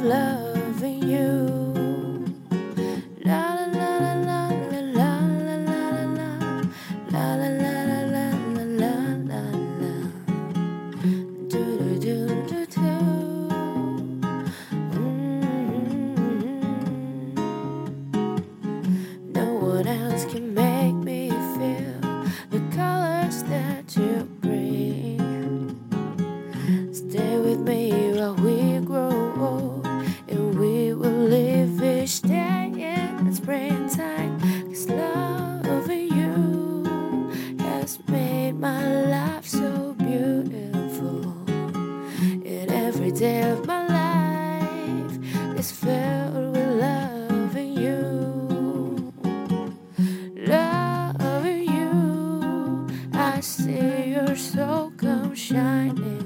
loving you. La la la la la la la la la la la la la la la la la. Do do do do do. No one else can make me feel the colors that you bring. Stay with me while we grow old, and we will live each day in springtime. 'Cause loving you has made my life so beautiful, and every day of my life is filled with loving you. Loving you, I see your soul come shining